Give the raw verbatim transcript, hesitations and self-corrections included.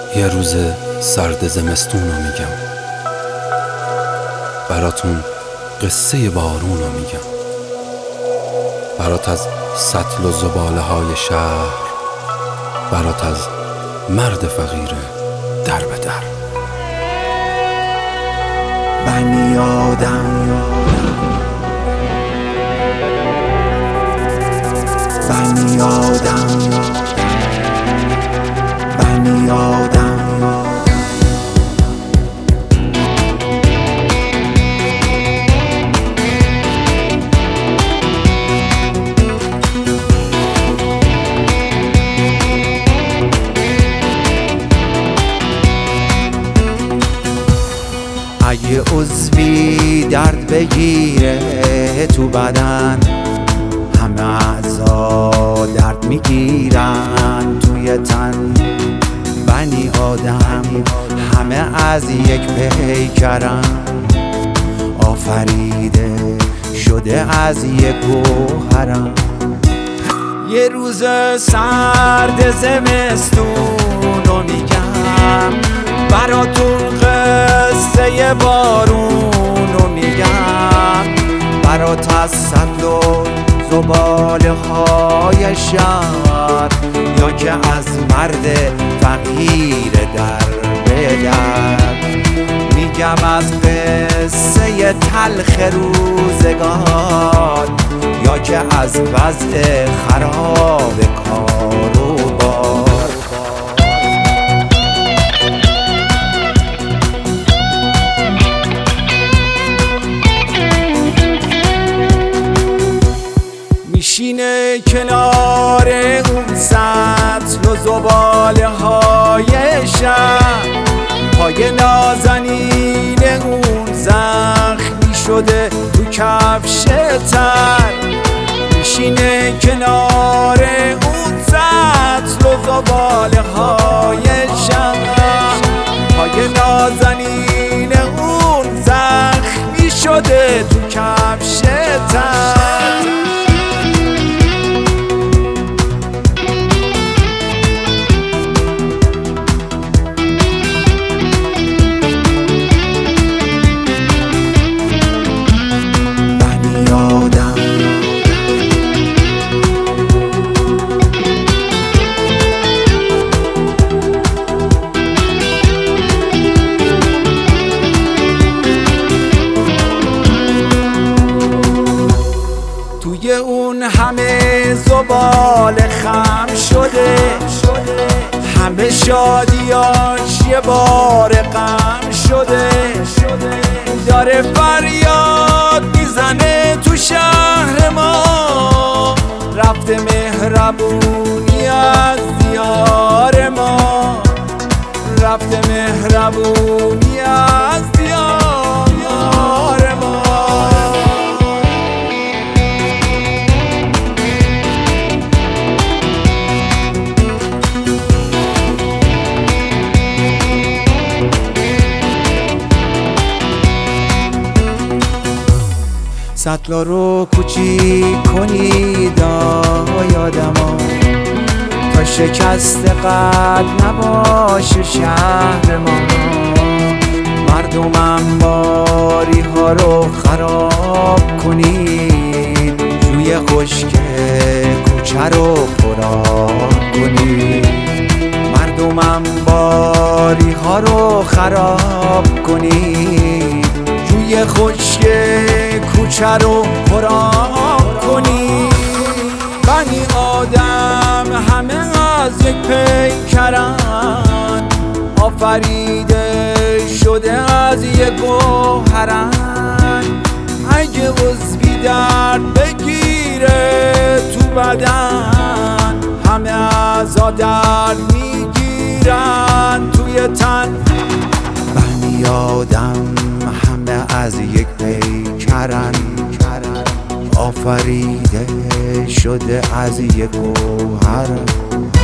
یه روز سرد زمستون رو میگم، براتون قصه بارون رو میگم، برات از سطل و زباله های شهر، برات از مرد فقیر در به در. بنی آدم بنی آدم بنی آدم اگه عضوی درد بگیره تو بدن، همه اعضا درد میگیرن توی تن. بنی آدم همه از یک پیکرن، آفریده شده از یک گوهرن. یه روز سرد زمستونو میگم، براتون قصه بارونو میگم، برات از سطل و زباله های شهر، یا که از مرد فقیر در به در. میگم از قصه تلخ روزگار، یا که از وضع خراب کار و بار. میشینه کنار اون سطل و زباله های شهر، پای نازنین اون زخمی شده تو کفش تر. میشینه کنار اون سطل و زباله های شهر، پای نازنین اون زخمی شده تو کفش تر. توی اون همه زباله خم شده، همه شادیاش یه بار غم شده. داره فریاد میزنه تو شهر ما، رفته مهربونی از دیار ما، رفته مهربونی از دیار ما. سطلا رو کوچیک کنید آدما، تا شکست قد نباشه شهر ما. مردمم باری ها رو خراب کنید، جوی خشک کوچه رو پرآب کنید. مردمم باری ها رو خراب کنید، جوی خشک کوچه رو پرآب کنی. بنی آدم همه از یک پیکرن، آفریده شده از یک گوهرن. اگه عضوی درد بگیره تو بدن، همه اعضا درد میگیرن توی تن. بنی آدم همه از یک پیکرن، آفریده شده از یک گوهرن.